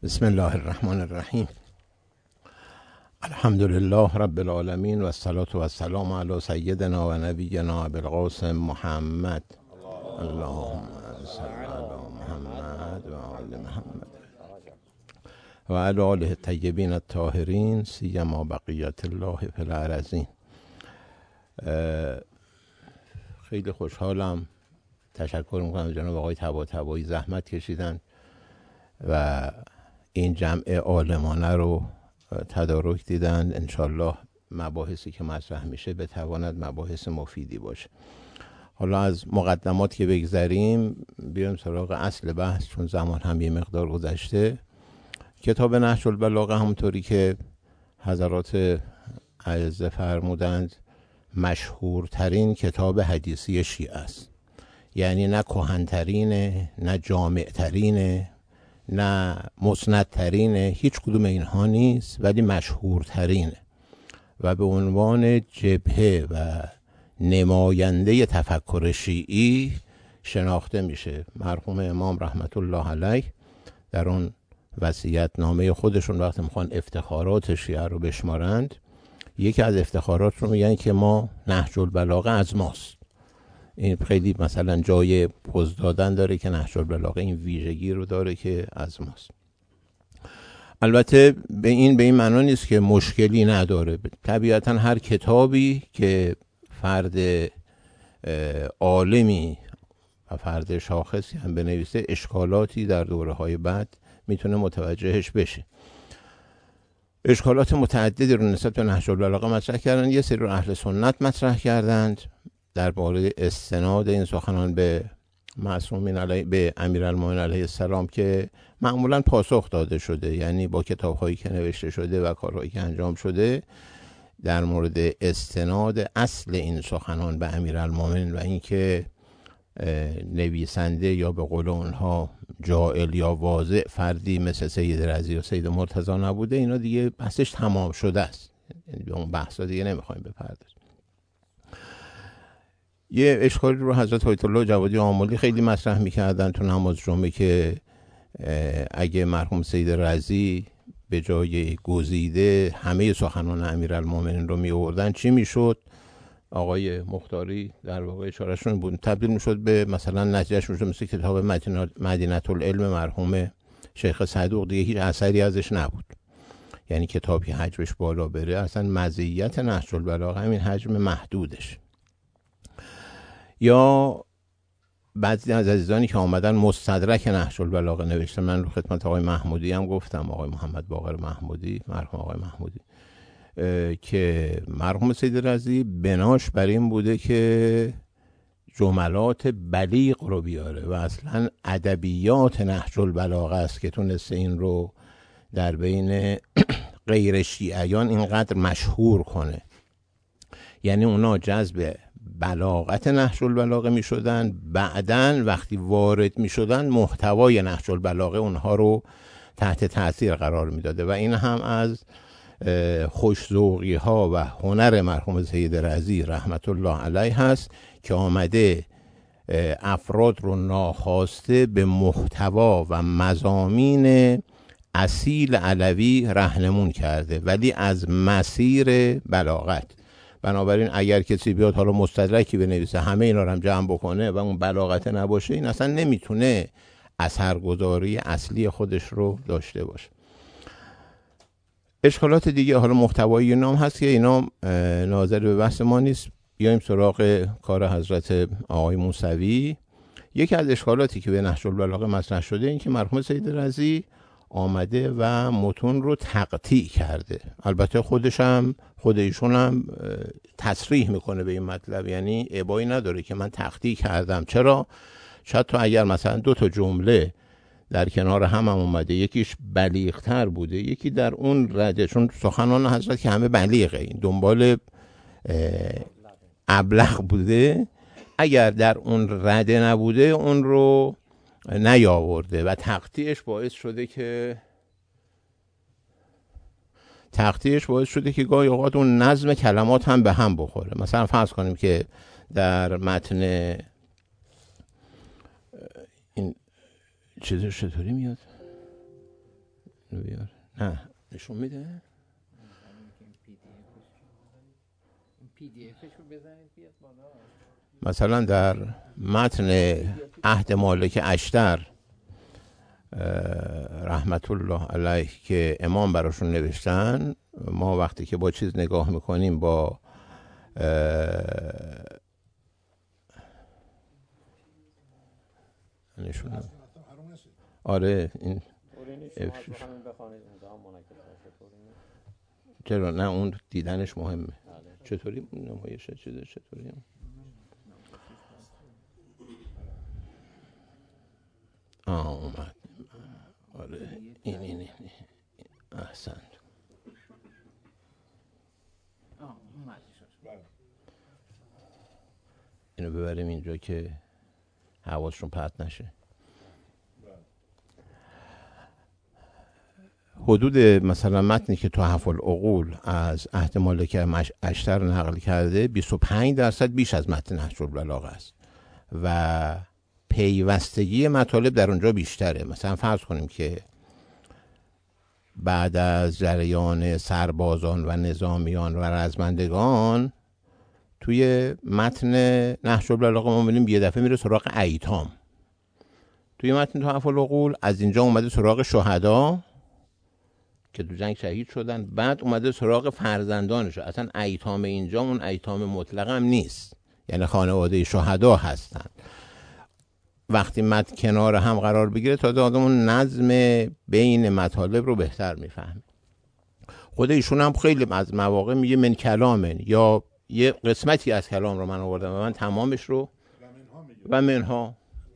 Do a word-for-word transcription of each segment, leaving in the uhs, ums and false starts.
بسم الله الرحمن الرحیم. الحمد لله رب العالمین و الصلاة و السلام علی سیدنا و نبینا ابوالقاسم محمد. اللهم صل علی محمد و آل محمد و علی آله الطیبین الطاهرین سیما بقیت الله فی الارضین. خیلی خوشحالم، تشکر میکنم جناب آقای طباطبایی زحمت کشیدن و این جمع عالمانه رو تدارک دیدن. انشالله مباحثی که مطرح میشه بتواند مباحث مفیدی باشه. حالا از مقدمات که بگذریم بیایم سراغ اصل بحث، چون زمان هم یه مقدار گذشته. کتاب نهج البلاغه همونطوری که حضرات اعزه فرمودند مشهورترین کتاب حدیثی شیعه است. یعنی نه کهن‌ترینه، نه جامعترینه، نه مسندترینه، هیچ کدوم اینها نیست، ولی مشهورترینه و به عنوان جبهه و نماینده تفکر شیعی شناخته میشه. مرحوم امام رحمت الله علیه در اون وصیت نامه خودشون وقتی میخوان افتخارات شیعه رو بشمارند، یکی از افتخارات رو میگن که ما نهج البلاغه از ماست. این خیلی مثلا جای پوز دادن داره که نهج البلاغه این ویژگی رو داره که از ماست. البته به این به این معنا نیست که مشکلی نداره. طبیعتا هر کتابی که فرد عالمی و فرد شاخصی هم بنویسه اشکالاتی در دوره های بعد میتونه متوجهش بشه. اشکالات متعددی رو نسبت به نهج البلاغه مطرح کردن. یه سری رو اهل سنت مطرح کردند در مورد استناد این سخنان به معصومین علیه به امیرالمومنین علیه السلام که معمولا پاسخ داده شده، یعنی با کتاب‌هایی که نوشته شده و کارهایی که انجام شده در مورد استناد اصل این سخنان به امیرالمومنین و اینکه نویسنده یا به قول اونها جائل یا واضع فردی مثل سید رضی و سید مرتضی نبوده، اینا دیگه بحثش تمام شده است. یعنی به اون بحثا دیگه نمیخوایم بپردازیم. یه اشکالی رو حضرت آیت الله جوادی آملی خیلی مطرح میکردن تو نماز جمعه که اگه مرحوم سید رضی به جای گزیده همه سخنان امیرالمومنین رو میآوردن چی میشد؟ آقای مختاری در واقع اشارهشون بود، تبدیل میشد به مثلا نتیجهش میشد مثل کتاب مدینه العلم مرحوم شیخ صدوق، دیگه هیچ اثری ازش نبود. یعنی کتابی حجمش بالا بره، اصلا مزیت نهج البلاغه همین حجم محدودش. یا بعضی از عزیزانی که آمدن مستدرک نهج البلاغه نوشتن، من رو خدمت آقای محمودی هم گفتم، آقای محمد باقر محمودی، مرحوم آقای محمودی، که مرحوم سید رضی بناش بر این بوده که جملات بلیغ رو بیاره و اصلا ادبیات نهج البلاغه است که تونسته این رو در بین غیر شیعیان اینقدر مشهور کنه. یعنی اونا جذب بلاغت نهج البلاغه می شدن، بعدن وقتی وارد می شدن محتوای نهج البلاغه اونها رو تحت تاثیر قرار می داده و این هم از خوش‌ذوقی ها و هنر مرحوم سید رضی رحمت الله علیه هست که آمده افراد رو ناخواسته به محتوا و مضامین اصیل علوی راهنمون کرده، ولی از مسیر بلاغت. بنابراین اگر کسی بیاد حالا مستدرکی بنویسه همه اینا رو هم جمع بکنه و اون بلاغت نباشه، این اصلا نمیتونه اثرگذاری اصلی خودش رو داشته باشه. اشکالات دیگه حالا محتوایی نام هست که اینا ناظر به بحث ما نیست. بیایم سراغ کار حضرت آقای موسوی. یکی از اشکالاتی که به نهج البلاغه مطرح شده این که مرحوم سید رضی آمده و متون رو تقطیع کرده. البته خودش هم خود ایشون هم تصریح میکنه به این مطلب، یعنی ابایی نداره که من تقطیع کردم. چرا؟ شاید تو اگر مثلا دو تا جمله در کنار هم هم اومده، یکیش بلیغتر بوده، یکی در اون رده، چون سخنان حضرت که همه بلیغه، این دنبال ابلغ بوده، اگر در اون رده نبوده اون رو نیاورده و تقطیعش باعث شده که تقطیعش باعث شده که گاهی اوقات اون نظم کلمات هم به هم بخوره. مثلا فرض کنیم که در متن این چیزش چطوری میاد؟ ها نشون میده. مثلا در متن عهد مالک اشتر رحمت الله علیه که امام براشون نوشتن، ما وقتی که با چیز نگاه میکنیم با نشون آره این چرا نه اون دیدنش مهمه. چطوری نمایش چیزه چطوری آه اومد. آره این این این احسنت. اینو ببریم اینجا که حواسشون پرت نشه. حدود مثلا متنی که تحف العقول از عهد مالک اشتر نقل کرده بیست و پنج درصد بیش از متن نهج البلاغه است و پیوستگی مطالب در اونجا بیشتره. مثلا فرض کنیم که بعد از جریان سربازان و نظامیان و رزمندگان توی متن نهج البلاغه ما می‌بینیم یه دفعه میره سراغ ایتام. توی متن تحف العقول از اینجا اومده سراغ شهدا که تو جنگ شهید شدن، بعد اومده سراغ فرزندانش. اصلا ایتام اینجا اون ایتام مطلق هم نیست، یعنی خانواده شهدا هستن. وقتی متن کنار هم قرار بگیره تا آدمون نظم بین مطالب رو بهتر میفهمه. خود ایشون هم خیلی از مواقع میگه من کلامن، یا یه قسمتی از کلام رو من آوردم و من تمامش رو و منها.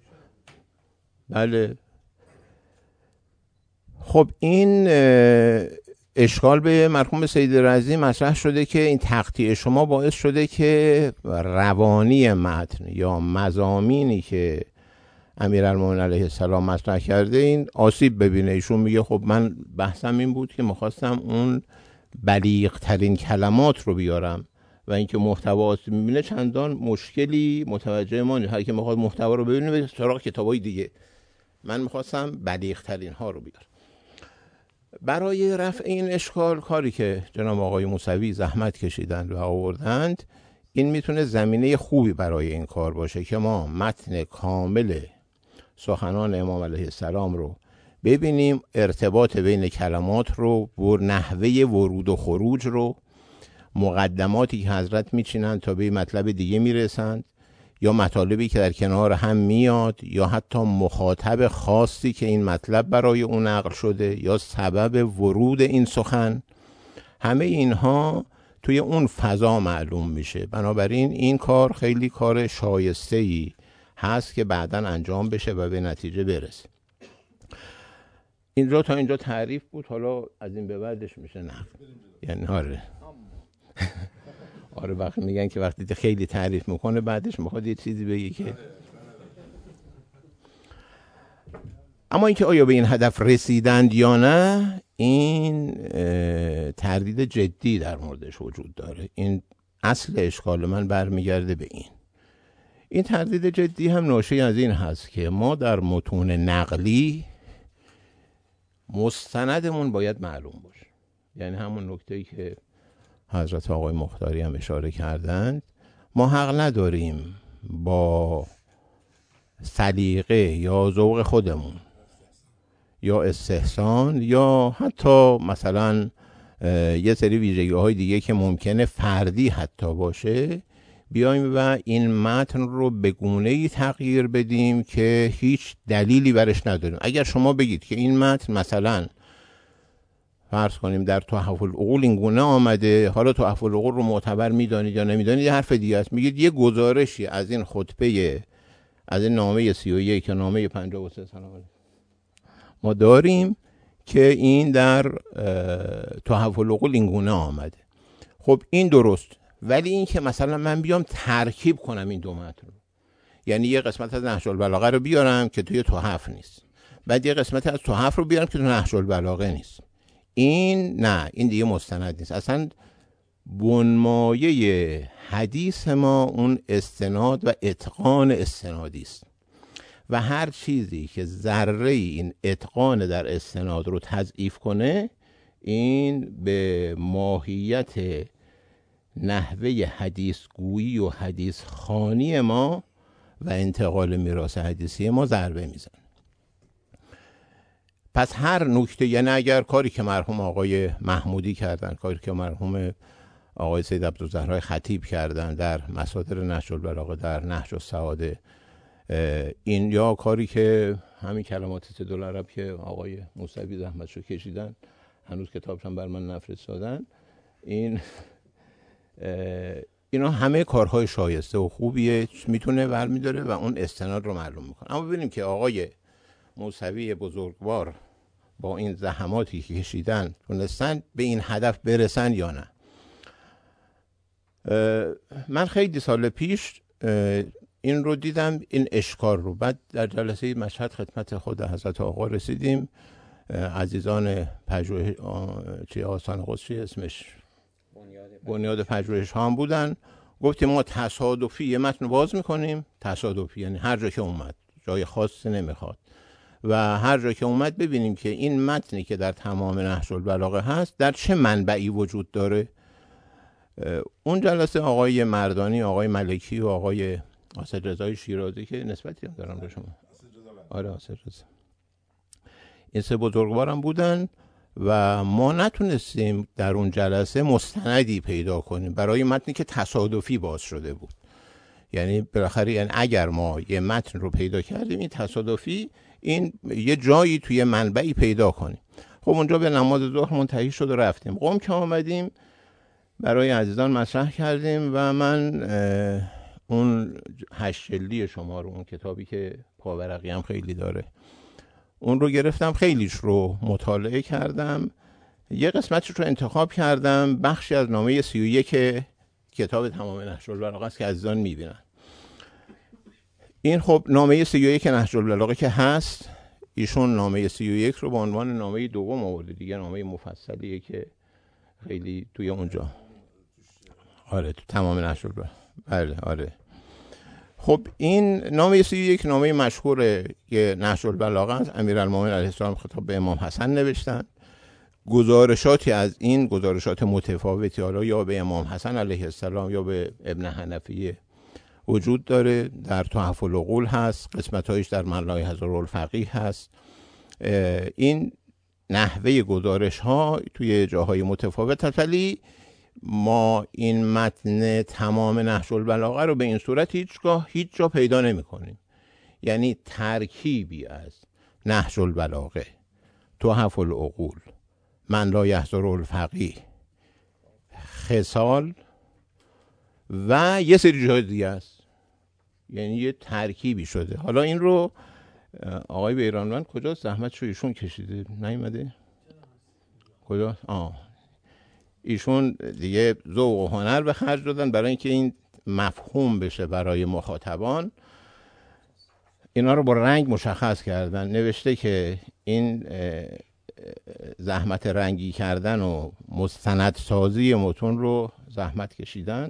بله. خب این اشکال به مرحوم سید رضی مطرح شده که این تقطیع شما باعث شده که روانی متن یا مضامینی که امیرالمومنین علیه السلام مطرح کرده این آسیب ببینه. ایشون میگه خب من بحثم این بود که میخواستم اون بلیغ ترین کلمات رو بیارم و اینکه محتوا آسیب میبینه چندان مشکلی متوجه ما نیست. هر کی میخواد محتوا رو ببینه به سراغ کتابای دیگه. من میخواستم بلیغ ترین ها رو بیارم. برای رفع این اشکال کاری که جناب آقای موسوی زحمت کشیدند و آوردند این میتونه زمینه خوبی برای این کار باشه که ما متن کامل سخنان امام علیه السلام رو ببینیم، ارتباط بین کلمات رو و نحوه ورود و خروج رو، مقدماتی که حضرت میچینند تا به مطلب دیگه میرسند یا مطالبی که در کنار هم میاد یا حتی مخاطب خاصی که این مطلب برای اون نقل شده یا سبب ورود این سخن، همه اینها توی اون فضا معلوم میشه. بنابراین این کار خیلی کار شایسته‌ای هست که بعداً انجام بشه و به نتیجه برسه. اینجا تا اینجا تعریف بود، حالا از این به بعدش میشه نقل. یعنی آره آره وقتی میگن که وقتی خیلی تعریف میکنه بعدش میخواد یه چیزی بگه که اما اینکه آیا به این هدف رسیدند یا نه این تردید جدی در موردش وجود داره. این اصل اشکال من برمیگرده به این این تردید جدی هم ناشی از این هست که ما در متون نقلی مستندمون باید معلوم باشه. یعنی همون نکته‌ای که حضرت آقای مختاری هم اشاره کردند، ما حق نداریم با سلیقه یا ذوق خودمون یا استحسان یا حتی مثلا یه سری ویژگی های دیگه که ممکنه فردی حتی باشه بیایم و این متن رو به گونه‌ای تغییر بدیم که هیچ دلیلی برش نداریم. اگر شما بگید که این متن مثلا فرض کنیم در تحف العقول این گونه آمده، حالا تحف العقول رو معتبر میدانید یا نمیدانید یه حرف دیگه است. میگید یه گزارشی از این خطبه از این نامه سی و یک که نامه پنجاه و سه سلام علیکم ما داریم که این در تحف العقول این گونه آمده. خب این درست، ولی این که مثلا من بیام ترکیب کنم این دو متن رو، یعنی یه قسمت از نهج البلاغه رو بیارم که توی تحف نیست، بعد یه قسمت از تحف رو بیارم که توی نهج البلاغه نیست، این نه، این دیگه مستند نیست. اصلا بنمایه حدیث ما اون استناد و اتقان استنادی است و هر چیزی که ذره این اتقان در استناد رو تضعیف کنه این به ماهیت نحوه حدیث گویی و حدیث خوانی ما و انتقال میراث حدیثی ما ضربه میزن. پس هر نکته، یعنی اگر کاری که مرحوم آقای محمودی کردن، کاری که مرحوم آقای سید عبدالزهرای خطیب کردن در مصادر نهج البلاغه، در نهج السعاده، این یا کاری که همین کلمات سیدالعرب که آقای موسوی زحمتشو کشیدن، هنوز کتابشون بر من نفرستادن، این اینا همه کارهای شایسته و خوبیه، میتونه برمیداره و اون استناد رو معلوم میکنه. اما ببینیم که آقای موسوی بزرگوار با این زحماتی که کشیدن تونستن به این هدف برسن یا نه. من خیلی سال پیش این رو دیدم، این اشکال رو. بعد در جلسه مشهد خدمت خود حضرت آقا رسیدیم، عزیزان پژوهش چی آستان قدس چی اسمش بنیاد پژوهش ها هم بودن. گفتیم ما تصادفی یه متن باز میکنیم، تصادفی یعنی هر جا که اومد، جای خاصی نمیخواد، و هر جا که اومد ببینیم که این متنی که در تمام نهج البلاغه هست در چه منبعی وجود داره. اون جلسه آقای مردانی، آقای ملکی و آقای آصد رضای شیرازی که نسبتی دارم به شما، آره آصد رضا، این سه بزرگوارم بودن و ما نتونستیم در اون جلسه مستندی پیدا کنیم برای متنی که تصادفی باز شده بود. یعنی بالاخره یعنی اگر ما یه متن رو پیدا کردیم، این تصادفی این یه جایی توی منبعی پیدا کنیم. خب اونجا به نماز ظهر منتهی شد و رفتیم. قم که آمدیم برای عزیزان مطرح کردیم و من اون هشت جلدی شما رو، اون کتابی که پاورقی هم خیلی داره، اون رو گرفتم، خیلیش رو مطالعه کردم، یه قسمتش رو انتخاب کردم، بخشی از نامه سی و یک کتاب تمام نهج البلاغه است که عزیزان میبینن. این خب نامه سی و یک نهج البلاغه که هست، ایشون نامه سی و یک رو به عنوان نامه دوم آورده دیگه، نامه مفصلیه که خیلی توی اونجا، آره تو تمام نهج البلاغه، بله آره. خب این نامه سی و یک نامه مشهور که نهج البلاغه است، امیرالمومنین علیه السلام خطاب به امام حسن نوشتن. گزارشاتی از این، گزارشات متفاوتی، حالا یا به امام حسن علیه السلام یا به ابن حنفیه وجود داره، در تحف العقول هست، قسمت‌هایش در ملای هزارالفقیه هست. این نحوه گزارش ها توی جاهای متفاوت هست، ولی ما این متن تمام نهج البلاغه رو به این صورت هیچگاه هیچ جا پیدا نمی کنیم. یعنی ترکیبی از نهج البلاغه، تحف العقول، من لا یحضر الفقیه، خصال و یه سری جای دیگه است. یعنی یه ترکیبی شده. حالا این رو آقای بیرانوند کجاست؟ زحمتش رو ایشون کشیده، نیومده؟ کجا؟ آه ایشون دیگه ذوق و هنر به خرج دادن برای اینکه این مفهوم بشه برای مخاطبان. اینا رو با رنگ مشخص کردن. نوشته که این زحمت رنگی کردن و مستندسازی متون رو زحمت کشیدن.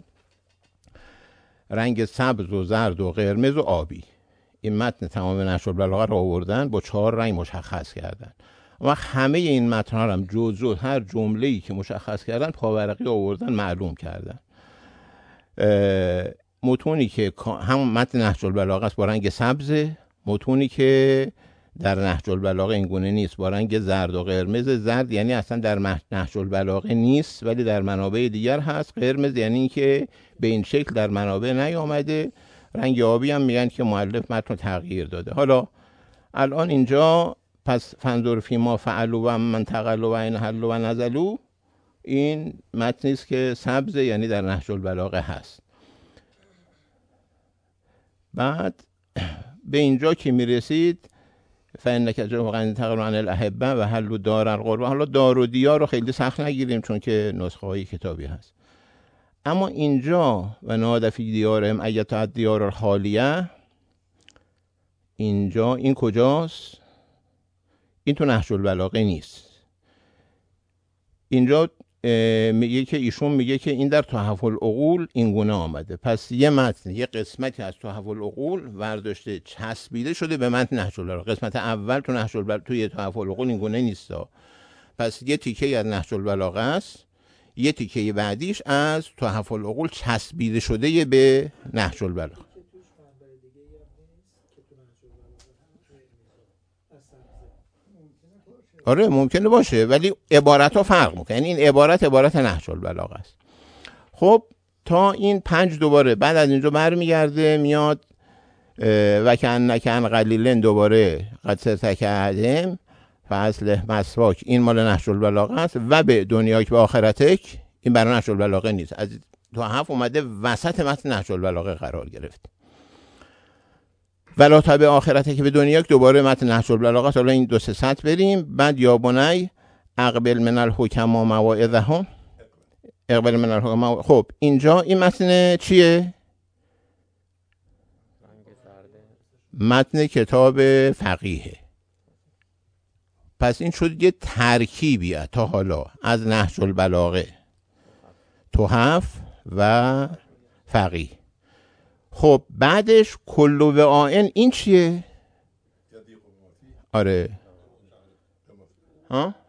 رنگ سبز و زرد و قرمز و آبی، این متن تمام نهج البلاغه رو آوردن، با چهار رنگ مشخص کردن. و همه این متن ها هم جز جز هر جمله‌ای که مشخص کردن پاورقی آوردن معلوم کردن. متونی که هم متن نهج البلاغه است با رنگ سبز، متونی که در نهج البلاغه این گونه نیست با رنگ زرد و قرمز. زرد یعنی اصلا در نهج البلاغه نیست ولی در منابع دیگر هست. قرمز یعنی که به این شکل در منابع نیامده. رنگ آبی هم میگن که مؤلف متن تغییر داده. حالا الان اینجا پس فنظر فی ما فعلوا و من تقلوا و این حلوا و نزلوا، این متنی است که سبز یعنی در نهج البلاغه هست. بعد به اینجا که میرسید فانک جاء تقلوا عن الاحبه و حلوا دار القربى. حالا دار و دیار رو خیلی سخت نگیریم چون که نسخه های کتابی هست. اما اینجا و نادى فی دیارهم ایة الدیار الخالیه، اینجا این کجاست؟ این تو نهج البلاغه نیست. اینجا میگه که ایشون میگه که این در تحف العقول این گونه آمده. پس یه متن، یه قسمتی از تحف العقول ورداشته چسبیده شده به متن نهج البلاغه. قسمت اول تو نهج البلاغه توی تحف العقول این گونه نیست. پس یه تیکه از نهج البلاغه است، یه تیکه بعدیش از تحف العقول چسبیده شده به نهج البلاغه. آره ممکنه باشه، ولی عبارت ها فرق میکنه. یعنی این عبارت عبارت نهج البلاغه است. خب تا این پنج دوباره بعد از اینجا برمیگرده میاد و کأنک عن قلیل دوباره قد صرت کأحدهم فاصلح مسواک، این مال نهج البلاغه است. و به دنیاک و آخرتک، این برای نهج البلاغه نیست، از تحف اومده وسط متن نهج البلاغه قرار گرفت. ولا تبع آخرتک به دنیاک دوباره متن نهج البلاغه است. حالا این دو سه سطر بریم. بعد یا بنی اقبل من الحکما مواعظهم، اقبل من الحکما. خب اینجا این متن چیه؟ متن کتاب فقیه. پس این شد یه ترکیبی تا حالا از نهج البلاغه، تحف و فقیه. خب بعدش کل و آن، این چیه؟ آره ها؟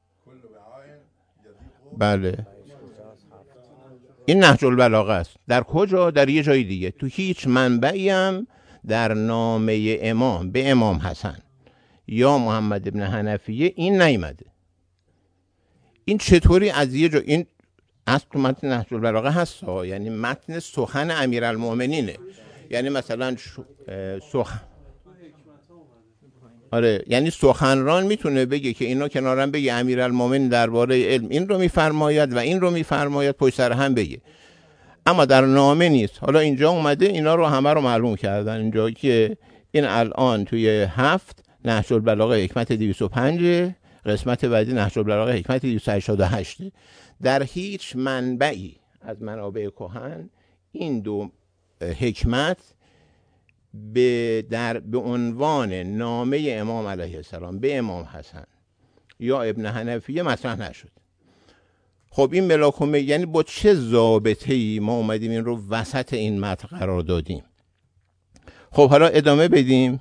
بله این نهج البلاغه است. در کجا؟ در یه جای دیگه. تو هیچ منبعی هم در نامه امام به امام حسن یا محمد ابن حنفیه این نیامده. این چطوری از یه جا، این اصل تو متن نهج البلاغه هست ها، یعنی متن سخن امیرالمؤمنینه. یعنی مثلا سخن، آره یعنی سخنران میتونه بگه که اینا کنارم بگه امیرالمؤمنین درباره علم این رو میفرماید و این رو میفرماید، پشت سر هم بگه، اما در نامه نیست. حالا اینجا اومده اینا رو همه رو معلوم کردن اینجا که این الان توی هفت نهج البلاغه حکمت دویست و پنج، قسمت بعدی نهج البلاغه حکمت دویست و هشتاد و هشت. در هیچ منبعی از منابع کهن این دو حکمت به در به عنوان نامه امام علیه السلام به امام حسن یا ابن حنفیه مطرح نشد. خب این ملاکمه، یعنی با چه ضابطه‌ای ما اومدیم این رو وسط این متن قرار دادیم؟ خب حالا ادامه بدیم.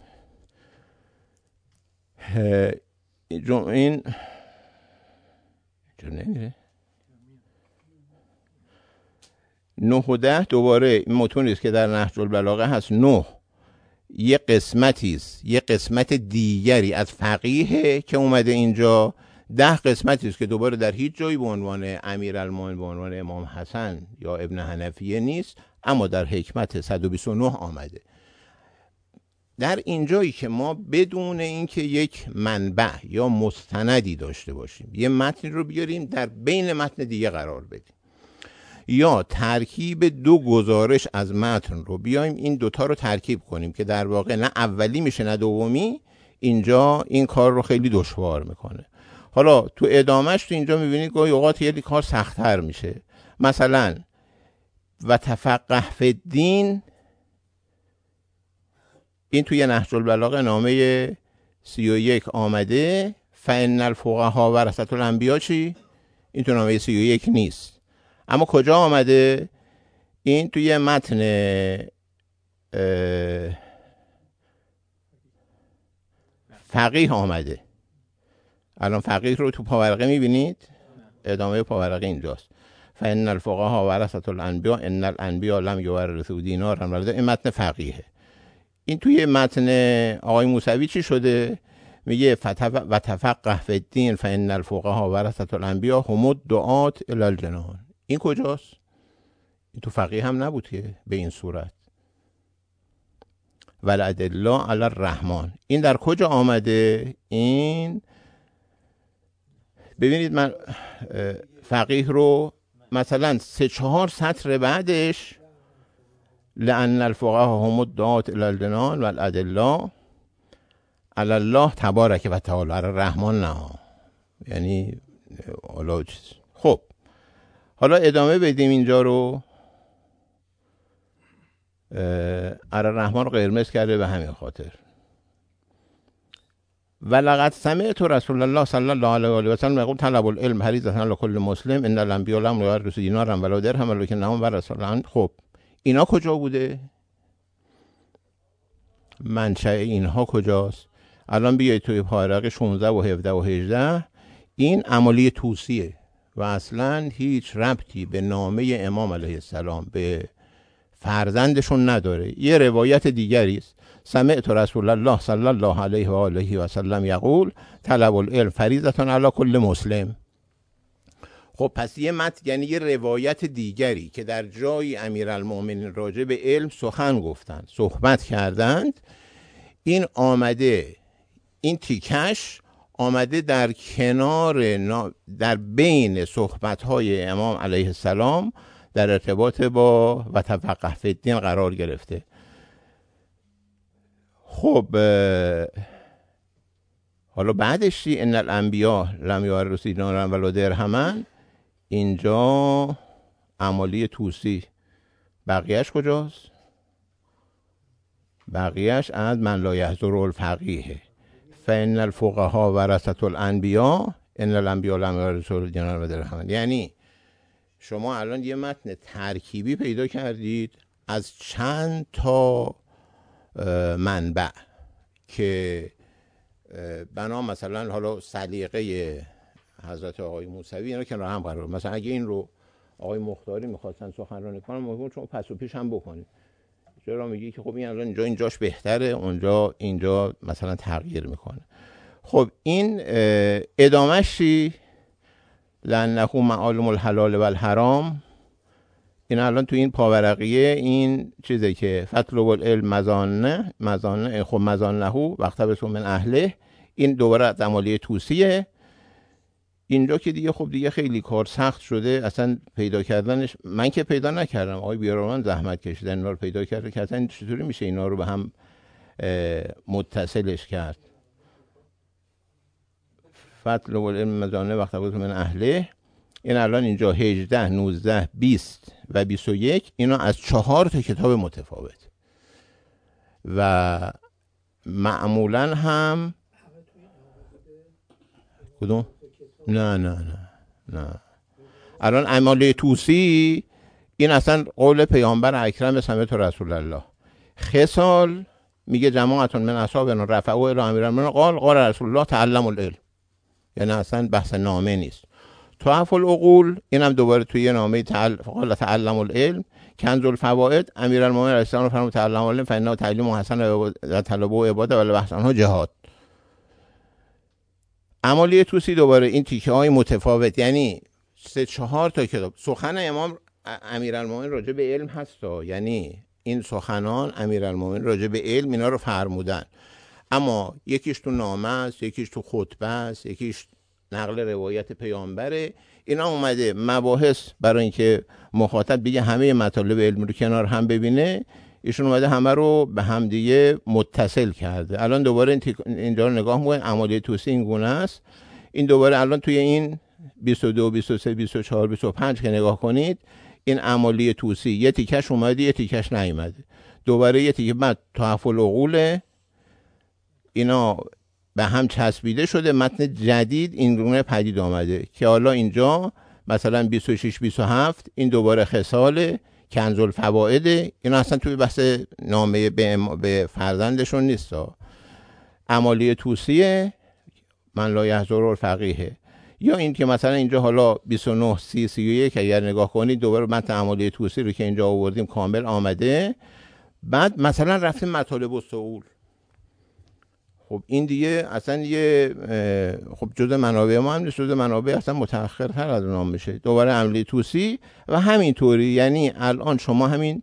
این چون نمیره نه و ده دوباره این متونی است که در نهج البلاغه هست. نه یه قسمتی است، یه قسمت دیگری از فقیه که اومده اینجا. ده قسمتی است که دوباره در هیچ جایی به عنوان امیرالمومنین به عنوان امام حسن یا ابن حنفیه نیست، اما در حکمت صد و بیست و نه آمده. در اینجایی که ما بدون اینکه یک منبع یا مستندی داشته باشیم یه متن رو بیاریم در بین متن دیگه قرار بدیم، یا ترکیب دو گزارش از متن رو بیایم این دوتا رو ترکیب کنیم که در واقع نه اولی میشه نه دومی، اینجا این کار رو خیلی دشوار میکنه. حالا تو ادامهش تو اینجا میبینید گاهی اوقات یه کار سخت‌تر میشه. مثلا و تفقه فی الدین، این توی نهج البلاغه نامه سی و یک آمده. فان الفقهاء ورثة الانبیاء چی؟ این تو نامه سی و یک نیست، اما کجا آمده؟ این توی متن فقیه آمده. الان فقیه رو تو پاورقه میبینید، ادامه پاورقه اینجاست. فان الفقهاء ورثة الانبیاء ان الانبیاء لم یورثوا دینارا ولا درهما. این متن فقیه. این توی متن آقای موسوی چی شده؟ میگه و تفقه فی الدین فان الفقهاء ورثة الانبیاء هم الدعاة الی الجنان. این کجاست؟ این تو فقیه هم نبود که به این صورت. والادله علی الرحمن، این در کجا آمده؟ این ببینید من فقیه رو مثلا سه چهار سطر بعدش لأن الفقهاء هم الدعاة الی الجنان والادله علی الله تبارک و تعالی، علی الرحمن نه، یعنی حالا چیز. خب حالا ادامه بدیم اینجا رو. علی الرحمن رو قرمز کرده به همین خاطر. ولقد سمعت رسول الله صلی الله علیه و سلم یقول طلب العلم فریضة علی کل مسلم ان الانبیاء لم یورثوا دینارا ولا درهما ولکنهم ورثوا العلم. خب اینا کجا بوده؟ منشأ اینها کجاست؟ الان بیایید توی پارق شانزده و هفده و هجده این عمالی توسیه و اصلا هیچ ربطی به نامه امام علیه السلام به فرزندشون نداره. یه روایت دیگری است: سمعت رسول الله صلی الله علیه و آله و سلم یقول طلب العلم فریضة علی کل مسلم. خب پس یه متن، یعنی یه روایت دیگری که در جایی امیرالمؤمنین راجع به علم سخن گفتند، صحبت کردند، این آمده، این تیکش آمده در کنار، در بین صحبت‌های امام علیه السلام در ارتباط با و تفقه فی الدین قرار گرفته. خب حالا بعدش چی؟ ان الانبیاء لم یورثوا دینارا ولا درهما. اینجا عمالی توسی بقیهش کجاست؟ بقیهش از من لا یحضر الفقیه فان الفقهاء ورثة الانبیاء ان الانبیاء لم یورثوا دینارا و درهما. یعنی شما الان یه متن ترکیبی پیدا کردید از چند تا منبع که بنا مثلا حالا سلیقه حضرت آقای موسوی اینا کنار هم قرار، مثلا اگه این رو آقای مختاری میخواستن سخنرانی کنن ممکن شما پس و پیش هم بکنید. چرا میگی که خب این الان اینجا اینجاش بهتره، اونجا اینجا مثلا تغییر میکنه. خب این ادامه‌ش چی؟ لأنه معالم الحلال و الحرام. این الان تو این پاورقیه این چیزه که فطلب العلم مزانه مزانه خب مزانه وقت بسون من اهله. این دوباره از عمالی توسیه. اینجا که دیگه خب دیگه خیلی کار سخت شده اصلا پیدا کردنش. من که پیدا نکردم، آقای بیارمان زحمت کشیدن اینا رو پیدا کرده که اصلا چطوری میشه اینا رو به هم متصلش کرد. فطلب العلم مزانه وقت بسون من اهله. این الان اینجا هجده، نوزده، بیست و بیست و یک اینا از چهار تا کتاب متفاوت و معمولا هم کدوم؟ نه نه نه نه الان عمالی توسی این اصلا قول پیامبر اکرم سمعت رسول الله. خصال میگه جماعتون من اصحابنا رفعوا الی امیرالمؤمنین قال قال رسول الله تعلموا العلم، یعنی اصلا بحث نامه نیست. تحف العقول اینم دوباره توی نامه تعل... قال تعلموا العلم. کنز الفوائد امیرالمؤمنین علیه السلام فرمود تعلموا العلم فانه تعلیم حسن و طلبوا عباده و بحث عنها جهاد. عمالی توسی دوباره این تیکه های متفاوت، یعنی سه چهار تا کتاب. سخن امام امیرالمؤمنین راجع به علم هستا، یعنی این سخنان امیرالمؤمنین راجع به علم اینا رو فرمودن، اما یکیش تو نامه است، یکیش تو خطبه است، یکیش نقل روایت پیامبره. اینا اومده مباحث برای اینکه مخاطب بگه همه مطالب علمی رو کنار هم ببینه، ایشون اومده همه رو به هم دیگه متصل کرده. الان دوباره این تیک... اینجا رو نگاه می‌کنید عمالی توسی این گونه است. این دوباره الان توی این بیست و دو، بیست و سه، بیست و چهار، بیست و پنج که نگاه کنید این عمالی توسی یه تیکش اومده یه تیکش نیومده. دوباره یه تیکه بعد تحف العقول اینا به هم چسبیده شده، متن جدید این گونه پدید آمده که حالا اینجا مثلا بیست و شش، بیست و هفت این دوباره خصال کنز الفوائد. اینا اصلا توی بحث نامه به, به فرزندشون نیست. عمالی توسیه من لا یحضر الفقیه. یا این که مثلا اینجا حالا بیست و نه، سی، سی و یک اگر نگاه کنید دوباره متن عمالی توسی رو که اینجا آوردیم کامل آمده. بعد مثلا رفتیم مطالب الصقول. خب این دیگه اصلا یه خب جزء منابع ما هم نیست، جزء منابع اصلا متأخرتر از اونام میشه. دوباره عملی توسی و همینطوری. یعنی الان شما همین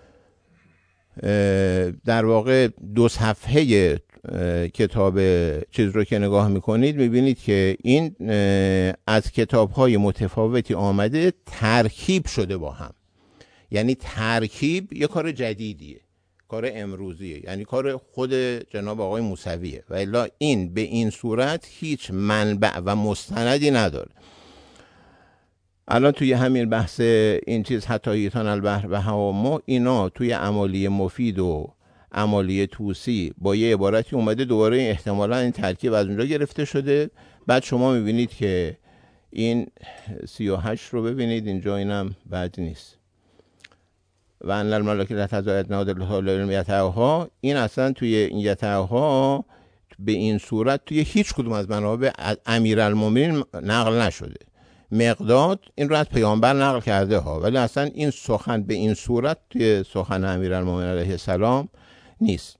در واقع دو صفحه کتاب چیز رو که نگاه میکنید میبینید که این از کتاب‌های متفاوتی آمده ترکیب شده با هم. یعنی ترکیب یه کار جدیدیه، کار امروزیه، یعنی کار خود جناب آقای موسویه و الا این به این صورت هیچ منبع و مستندی نداره. الان توی همین بحث این چیز حتی ایتان البحر و هوامو اینا توی عمالی مفید و عمالی توسی با یه عبارتی اومده دوباره احتمالا این ترکیب از اونجا گرفته شده. بعد شما میبینید که این سی و هشت رو ببینید اینجا اینم بد نیست و ان الملائکه لا تزاید نادر العلم یتعها. این اصلا توی این یتعها به این صورت توی هیچ کدوم از منابع امیرالمومنین نقل نشده. مقداد این رو از پیامبر نقل کرده ها، ولی اصلا این سخن به این صورت توی سخن امیرالمومنین علیه السلام نیست.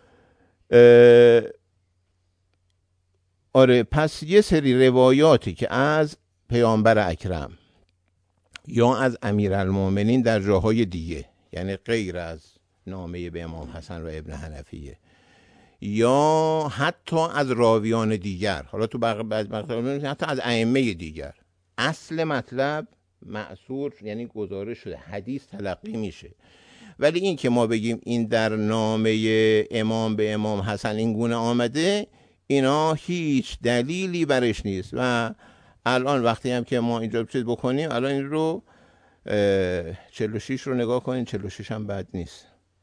آره، پس یه سری روایاتی که از پیامبر اکرم یا از امیرالمومنین در جاهای دیگه، یعنی غیر از نامه به امام حسن و ابن حنفیه یا حتی از راویان دیگر، حالا تو بعض مقاطع حتی از ائمه دیگر، اصل مطلب معصور یعنی گزارش شده، حدیث تلقی میشه. ولی این که ما بگیم این در نامه امام به امام حسن این گونه آمده، اینا هیچ دلیلی برش نیست. و الان وقتی هم که ما اینجا چیز بکنیم، الان این رو چهل و شش رو نگاه کنین، چهل و شش هم بد نیست.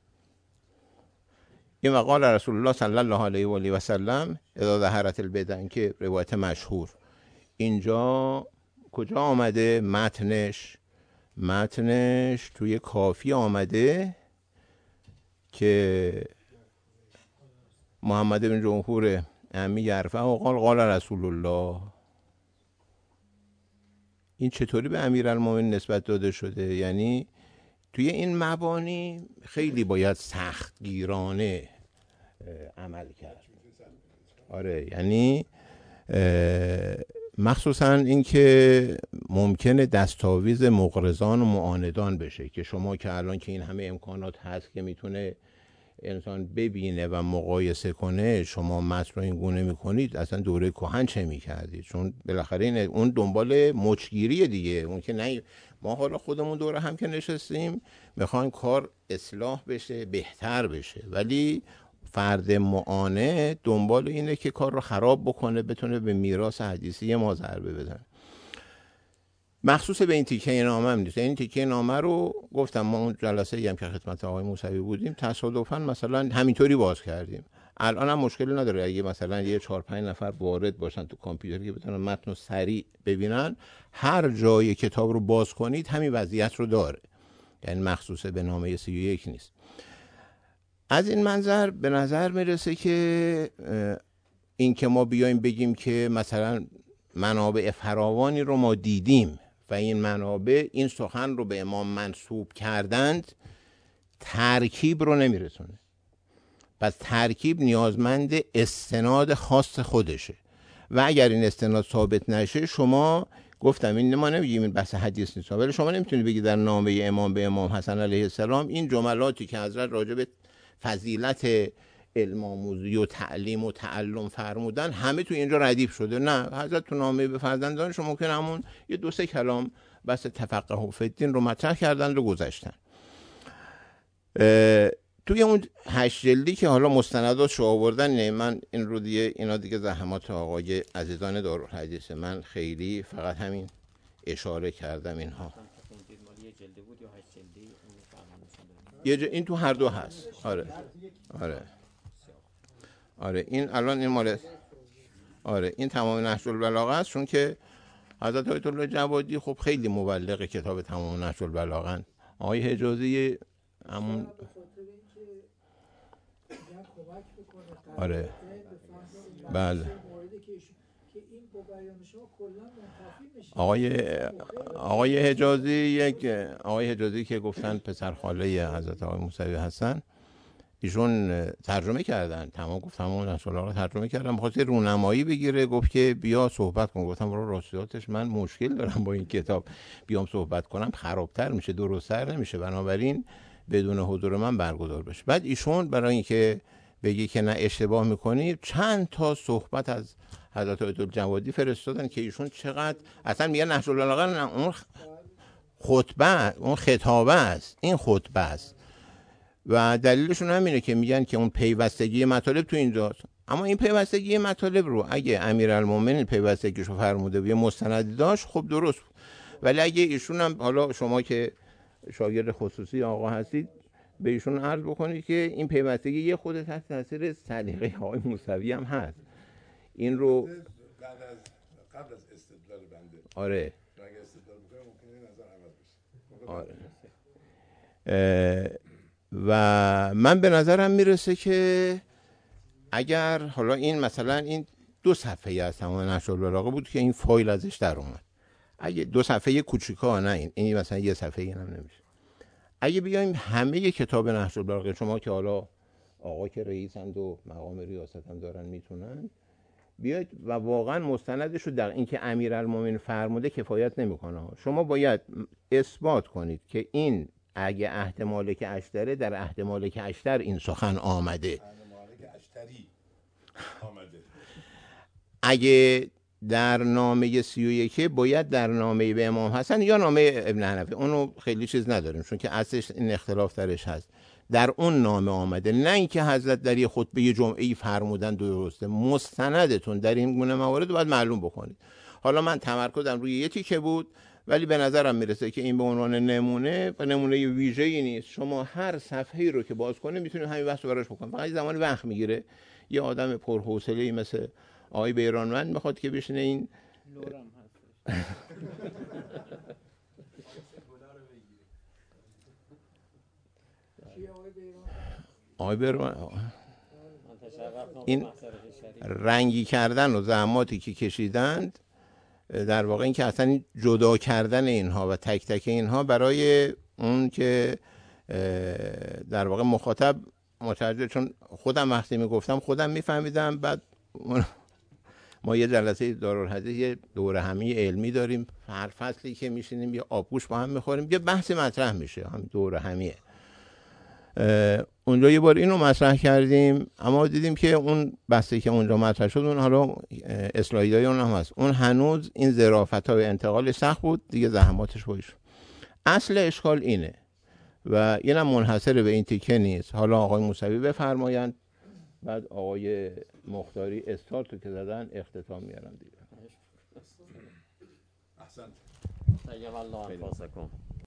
این وقال رسول الله صلی الله علیه و آله و سلم اذا ظهرت البدع، که روایت مشهور. اینجا کجا آمده متنش؟ متنش توی کافی آمده که محمد بن جمهور امی یرفع و قال قال رسول الله. این چطوری به امیرالمومنین نسبت داده شده؟ یعنی توی این مبانی خیلی باید سختگیرانه عمل کرد. آره، یعنی مخصوصا این که ممکنه دستاویز مغرضان و معاندان بشه، که شما که الان که این همه امکانات هست که میتونه انسان ببینه و مقایسه کنه، شما متن رو این گونه میکنید، اصلا دوره کهن چه میکردید؟ چون بالاخره این اون دنبال مچگیری دیگه، اون که نه ما حالا خودمون دوره هم که نشستیم میخوایم کار اصلاح بشه، بهتر بشه، ولی فرد معاند دنبال اینه که کار رو خراب بکنه، بتونه به میراث حدیثی ما ضربه بزنه. مخصوص به این تیکه نامه هم نیست. این تیکه نامه رو گفتم ما اون جلسه هم که خدمت آقای موسوی بودیم تصادفاً مثلا همینطوری باز کردیم. الان هم مشکلی نداره اگه مثلا یه چهار پنج نفر وارد باشن تو کامپیوتر که بتونن متن رو سریع ببینن، هر جای کتاب رو باز کنید همین وضعیت رو داره، یعنی مخصوص به نامه سی و یک نیست. از این منظر به نظر میرسه که این که ما بیایم بگیم که مثلا منابع فراوانی رو ما دیدیم و این منابع این سخن رو به امام منسوب کردند، ترکیب رو نمیرسونه. پس ترکیب نیازمند استناد خاص خودشه و اگر این استناد ثابت نشه، شما گفتم این ما نمیگیم این بحث حدیث نیست، ولی شما نمیتونید بگید در نامه امام به امام حسن علیه السلام این جملاتی که حضرت راجع به فضیلت علم آموزی و تعلیم و تعلم فرمودن همه تو اینجا ردیف شده. نه، حضرت تو نامه به فرزندانشون ممکن همون یه دو سه کلام بس تفقه فی الدین رو مطرح کردن و گذاشتن. توی اون هشت جلدی که حالا مستنداتش رو آوردن، نه من این رو دیگه اینا دیگه زحمات آقای عزیزان دارالحدیث، من خیلی فقط همین اشاره کردم اینها. یه جا این تو هر دو هست. آره آره آره این الان این مال آره این تمام نهج البلاغه است، چون که حضرت آیت الله جوادی خب خیلی مبلغ کتاب تمام نهج البلاغه. آقای حجازی همون آره بله آقای آقای حجازی یک آقای حجازی که گفتن پسر خاله حضرت آقای موسوی هستن، ایشون ترجمه کردن تمام، گفت تمام نشاله رو ترجمه کردن، می‌خواست رونمایی بگیره، گفت که بیا صحبت کن. گفتم برای راستیاتش من مشکل دارم با این کتاب، بیام صحبت کنم خرابتر میشه، درست‌تر نمیشه، بنابراین بدون حضور من برگزار بشه. بعد ایشون برای اینکه بگی که نه اشتباه میکنی، چند تا صحبت از حضرت آیت الله جوادی فرستادن که ایشون چقدر اصلا میگن نهج البلاغه اون خطبه، اون خطابه است، این خطبه است. و دلیلشون همینه که میگن که اون پیوستگی مطالب تو اینجاست. اما این پیوستگی مطالب رو اگه امیرالمومنین پیوستگیشو فرموده و یه مستندی داشت، خب درست بود. ولی اگه ایشون هم، حالا شما که شاگرد خصوصی آقا هستید، به ایشون عرض بکنید که این پیوستگی یه خود تحت تاثیر سلیقه آقای موسوی هم هست. این رو قبل از قبل از استدلال بنده آره اگه استدلال بکنه ممکنه نظر عوض بشه. آره و من به نظرم میرسه که اگر حالا این مثلا این دو صفحه از تمام نشر البلاغه بود که این فایل ازش در اومد، اگه دو صفحه کوچیکا، نه این این مثلا یه صفحه این هم نمیشه. اگه بیایم همه کتاب نهج البلاغه، شما که حالا آقا که رئیسند و مقام ریاست هم دارن میتونن بیاید و واقعا مستندش رو در این که امیرالمومنین فرموده کفایت نمیکنه. شما باید اثبات کنید که این اگه عهد مالک اشتره، در عهد مالک اشتر این سخن آمده. عهد مالک اشتری آمده. اگه در نامه سی و یکه باید در نامه به امام حسن یا نامه ابن حنفی، اونو خیلی چیز نداریم چون که اصلش این اختلاف درش هست، در اون نامه آمده، نه اینکه حضرت در یه خطبه جمعه‌ای فرمودن درسته. مستندتون در این گونه موارد باید معلوم بکنید. حالا من تمرکزم روی یه تیکه بود، ولی به نظرم میرسه که این به عنوان نمونه و نمونه ویژه‌ای نیست. شما هر صفحه‌ای رو که باز کنید میتونید همین بحث رو براش بکنید. فقط زمان وقت میگیره. یه آدم پرحوصله‌ای مثل آقای بیرانوند میخواد که بشینه این لورم هست. آقای بیرانوند این رنگی کردن و زحماتی که کشیدند، در واقع این که اصلا جدا کردن اینها و تک تک اینها برای اون که در واقع مخاطب متوجه، چون خودم وقتی میگفتم خودم میفهمیدم. بعد ما یه جلسه دارالحدیث یه دوره همی علمی داریم، هر فصلی که میشینیم یه آبگوش با هم میخوریم، یه بحث مطرح میشه، هم دوره همیه. اونجا یه بار اینو مطرح کردیم، اما دیدیم که اون بحثی که اونجا مطرح شد اون حالا اصلاحیای اون هم هست، اون هنوز این ظرافت‌های انتقال سخت بود دیگه، زحماتش باید شد. اصل اشکال اینه و اینم منحصر به این تیکه نیست. حالا آقای موسوی بفرمایند، بعد آقای مختاری استارتو که زدن اختتام میارن دیگه. احسنت. طیب الله انفاسکم.